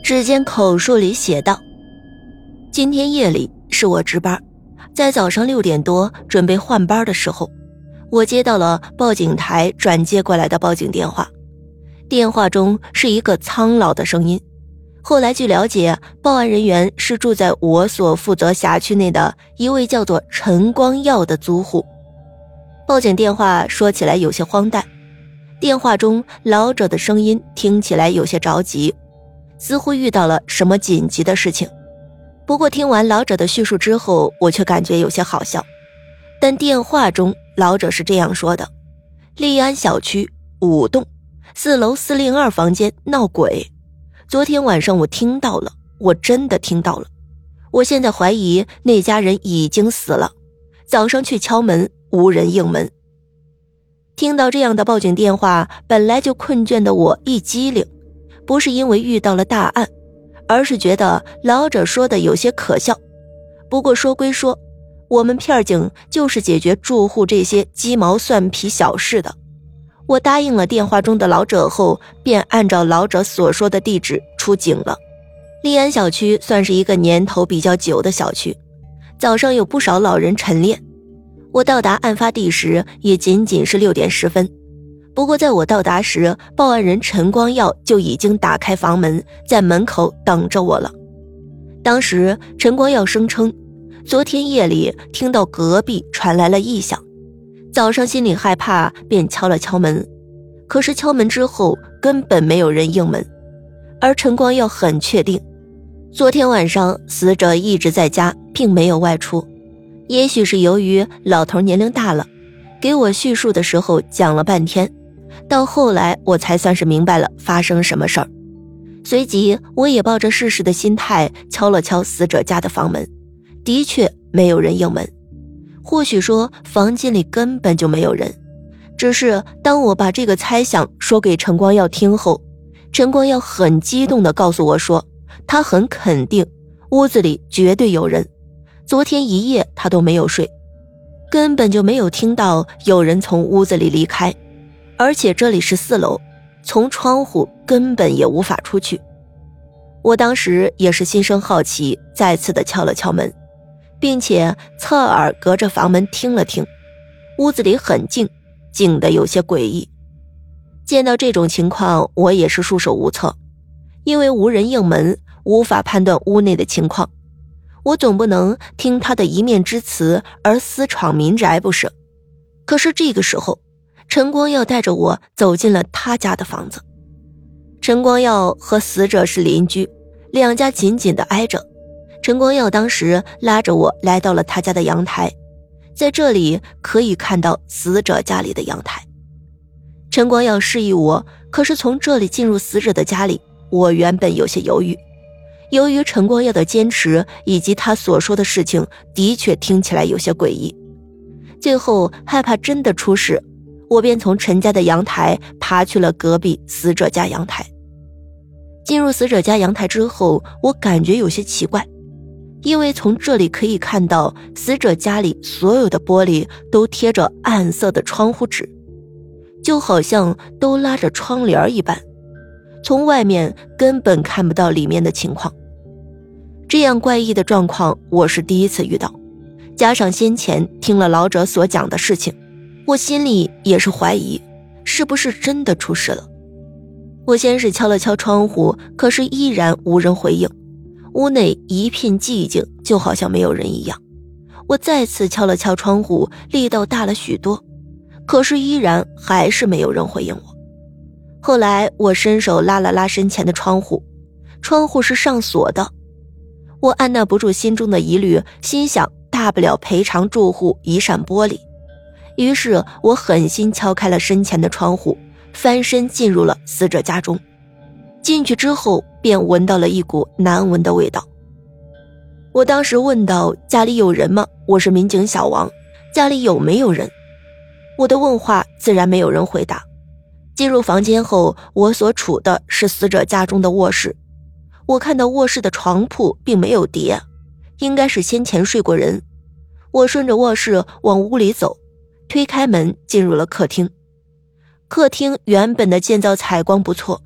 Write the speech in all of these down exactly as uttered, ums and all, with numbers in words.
只见口述里写道：今天夜里是我值班，在早上六点多准备换班的时候，我接到了报警台转接过来的报警电话。电话中是一个苍老的声音。后来据了解，报案人员是住在我所负责辖区内的一位叫做陈光耀的租户。报警电话说起来有些荒诞，电话中老者的声音听起来有些着急，似乎遇到了什么紧急的事情。不过听完老者的叙述之后，我却感觉有些好笑。但电话中老者是这样说的：利安小区五栋四楼四零二房间闹鬼，昨天晚上我听到了，我真的听到了。我现在怀疑那家人已经死了，早上去敲门无人应门。听到这样的报警电话，本来就困倦的我一激灵，不是因为遇到了大案，而是觉得老者说的有些可笑。不过说归说，我们片警就是解决住户这些鸡毛蒜皮小事的。我答应了电话中的老者后，便按照老者所说的地址出警了。利安小区算是一个年头比较久的小区，早上有不少老人晨练。我到达案发地时也仅仅是六点十分，不过在我到达时，报案人陈光耀就已经打开房门，在门口等着我了。当时陈光耀声称，昨天夜里听到隔壁传来了异响，早上心里害怕，便敲了敲门。可是敲门之后根本没有人应门，而陈光耀很确定，昨天晚上死者一直在家，并没有外出。也许是由于老头年龄大了，给我叙述的时候讲了半天，到后来我才算是明白了发生什么事儿。随即我也抱着试试的心态敲了敲死者家的房门，的确没有人应门。或许说房间里根本就没有人，只是当我把这个猜想说给陈光耀听后，陈光耀很激动地告诉我说，他很肯定屋子里绝对有人，昨天一夜他都没有睡，根本就没有听到有人从屋子里离开，而且这里是四楼，从窗户根本也无法出去。我当时也是心生好奇，再次的敲了敲门，并且侧耳隔着房门听了听，屋子里很静，静得有些诡异。见到这种情况，我也是束手无策，因为无人应门，无法判断屋内的情况。我总不能听他的一面之词而私闯民宅不是。可是这个时候，陈光耀带着我走进了他家的房子。陈光耀和死者是邻居，两家紧紧地挨着。陈光耀当时拉着我来到了他家的阳台，在这里可以看到死者家里的阳台。陈光耀示意我，可是从这里进入死者的家里，我原本有些犹豫。由于陈光耀的坚持以及他所说的事情的确听起来有些诡异，最后害怕真的出事，我便从陈家的阳台爬去了隔壁死者家阳台。进入死者家阳台之后，我感觉有些奇怪，因为从这里可以看到死者家里所有的玻璃都贴着暗色的窗户纸，就好像都拉着窗帘一般，从外面根本看不到里面的情况。这样怪异的状况我是第一次遇到，加上先前听了老者所讲的事情，我心里也是怀疑是不是真的出事了。我先是敲了敲窗户，可是依然无人回应，屋内一片寂静，就好像没有人一样。我再次敲了敲窗户，力道大了许多，可是依然还是没有人回应我。后来我伸手拉了拉身前的窗户，窗户是上锁的。我按捺不住心中的疑虑，心想大不了赔偿住户一扇玻璃。于是我狠心敲开了身前的窗户，翻身进入了死者家中。进去之后便闻到了一股难闻的味道。我当时问道，家里有人吗？我是民警小王，家里有没有人？我的问话自然没有人回答。进入房间后，我所处的是死者家中的卧室。我看到卧室的床铺并没有叠，应该是先前睡过人。我顺着卧室往屋里走，推开门进入了客厅。客厅原本的建造采光不错，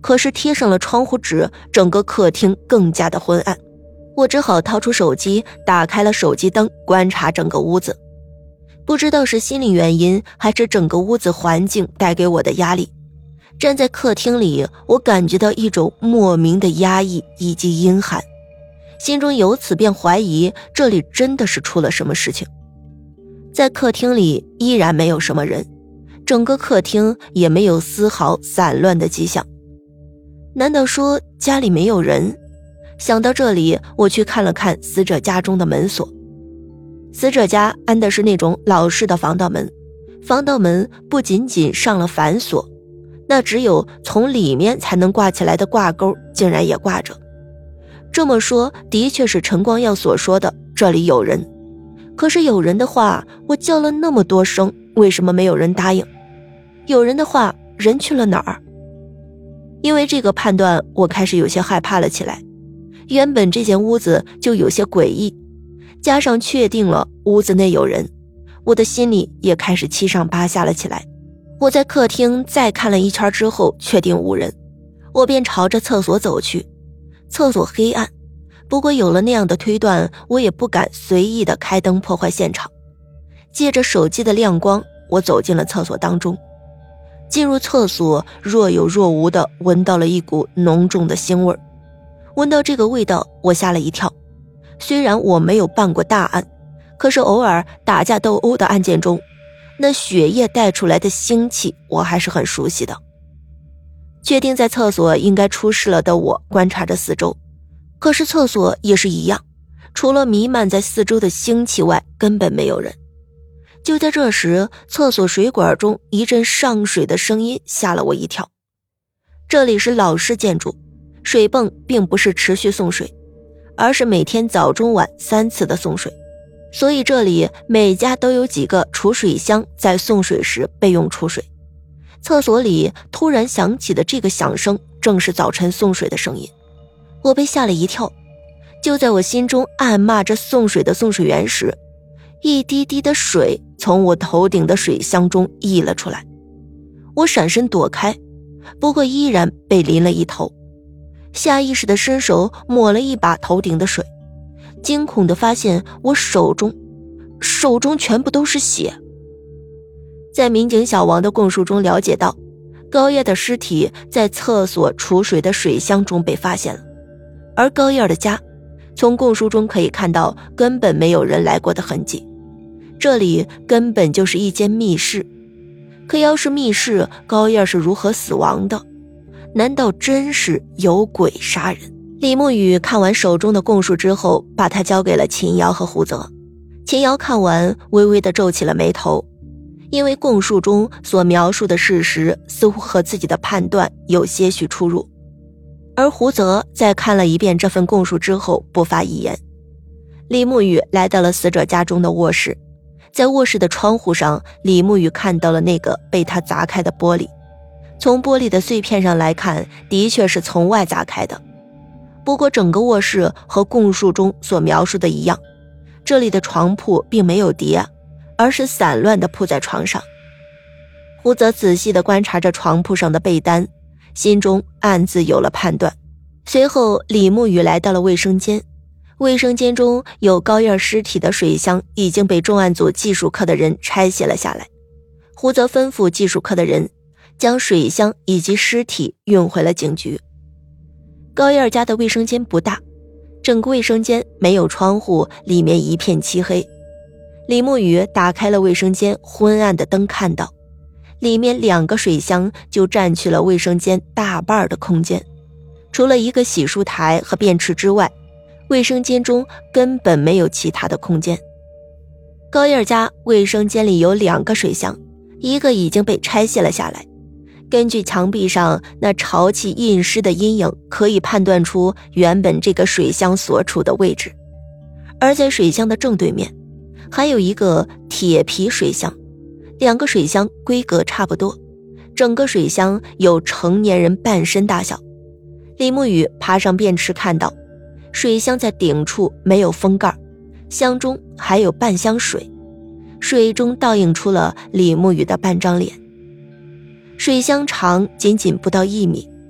可是贴上了窗户纸，整个客厅更加的昏暗。我只好掏出手机，打开了手机灯，观察整个屋子。不知道是心理原因，还是整个屋子环境带给我的压力，站在客厅里，我感觉到一种莫名的压抑以及阴寒，心中由此便怀疑这里真的是出了什么事情。在客厅里依然没有什么人，整个客厅也没有丝毫散乱的迹象。难道说家里没有人？想到这里，我去看了看死者家中的门锁。死者家安的是那种老式的防盗门，防盗门不仅仅上了反锁，那只有从里面才能挂起来的挂钩竟然也挂着。这么说，的确是陈光耀所说的这里有人。可是有人的话，我叫了那么多声，为什么没有人答应？有人的话，人去了哪儿？因为这个判断，我开始有些害怕了起来。原本这间屋子就有些诡异，加上确定了屋子内有人，我的心里也开始七上八下了起来。我在客厅再看了一圈之后，确定无人，我便朝着厕所走去。厕所黑暗，不过有了那样的推断，我也不敢随意的开灯破坏现场。借着手机的亮光，我走进了厕所当中。进入厕所，若有若无的闻到了一股浓重的腥味。闻到这个味道，我吓了一跳。虽然我没有办过大案，可是偶尔打架斗殴的案件中，那血液带出来的腥气我还是很熟悉的。确定在厕所应该出事了的我观察着四周，可是厕所也是一样，除了弥漫在四周的腥气外，根本没有人。就在这时，厕所水管中一阵上水的声音吓了我一跳。这里是老式建筑，水泵并不是持续送水，而是每天早中晚三次的送水，所以这里每家都有几个储水箱在送水时备用储水。厕所里突然响起的这个响声，正是早晨送水的声音。我被吓了一跳，就在我心中暗骂着送水的送水员时，一滴滴的水从我头顶的水箱中溢了出来。我闪身躲开，不过依然被淋了一头。下意识地伸手抹了一把头顶的水，惊恐地发现我手中手中全部都是血。在民警小王的供述中了解到，高燕的尸体在厕所储水的水箱中被发现了，而高燕的家从供述中可以看到根本没有人来过的痕迹，这里根本就是一间密室。可要是密室，高燕是如何死亡的？难道真是有鬼杀人？李沐雨看完手中的供述之后，把它交给了秦瑶和胡泽。秦瑶看完微微地皱起了眉头，因为供述中所描述的事实似乎和自己的判断有些许出入。而胡泽在看了一遍这份供述之后不发一言。李沐雨来到了死者家中的卧室，在卧室的窗户上，李沐雨看到了那个被他砸开的玻璃。从玻璃的碎片上来看，的确是从外砸开的。不过整个卧室和供述中所描述的一样，这里的床铺并没有叠，而是散乱地铺在床上。胡泽仔细地观察着床铺上的被单，心中暗自有了判断。随后李沐雨来到了卫生间，卫生间中有高燕尸体的水箱已经被重案组技术科的人拆卸了下来。胡泽吩咐技术科的人将水箱以及尸体运回了警局。高燕家的卫生间不大，整个卫生间没有窗户，里面一片漆黑。李沐雨打开了卫生间昏暗的灯，看到里面两个水箱就占据了卫生间大半的空间，除了一个洗漱台和便池之外，卫生间中根本没有其他的空间。高燕家卫生间里有两个水箱，一个已经被拆卸了下来，根据墙壁上那潮气印湿的阴影，可以判断出原本这个水箱所处的位置。而在水箱的正对面还有一个铁皮水箱，两个水箱规格差不多，整个水箱有成年人半身大小。李沐雨爬上便池，看到水箱在顶处没有封盖，箱中还有半箱水，水中倒映出了李沐雨的半张脸。水箱长仅仅不到一米，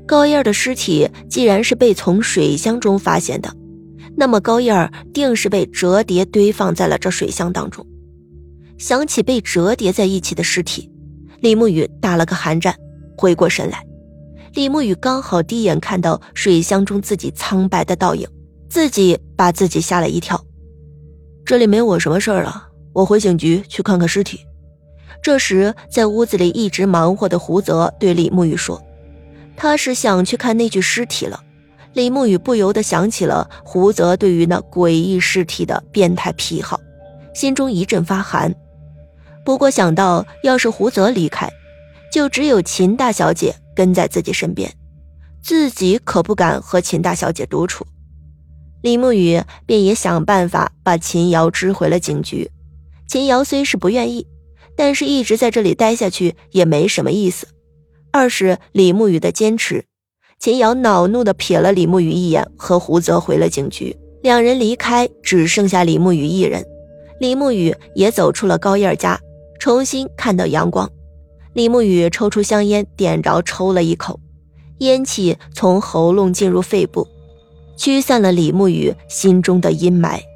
高燕的尸体既然是被从水箱中发现的，那么高燕定是被折叠堆放在了这水箱当中。想起被折叠在一起的尸体，李沐雨打了个寒战，回过神来。李沐雨刚好第一眼看到水箱中自己苍白的倒影，自己把自己吓了一跳。这里没我什么事儿了，我回警局去看看尸体。这时在屋子里一直忙活的胡泽对李沐雨说，他是想去看那具尸体了。李沐雨不由得想起了胡泽对于那诡异尸体的变态癖好，心中一阵发寒。不过想到要是胡泽离开，就只有秦大小姐跟在自己身边，自己可不敢和秦大小姐独处。李沐雨便也想办法把秦瑶支回了警局。秦瑶虽是不愿意，但是一直在这里待下去也没什么意思。二是李沐雨的坚持，秦瑶恼怒地瞥了李沐雨一眼，和胡泽回了警局。两人离开，只剩下李沐雨一人。李沐雨也走出了高燕家，重新看到阳光。李沐雨抽出香烟，点着抽了一口，烟气从喉咙进入肺部，驱散了李沐雨心中的阴霾。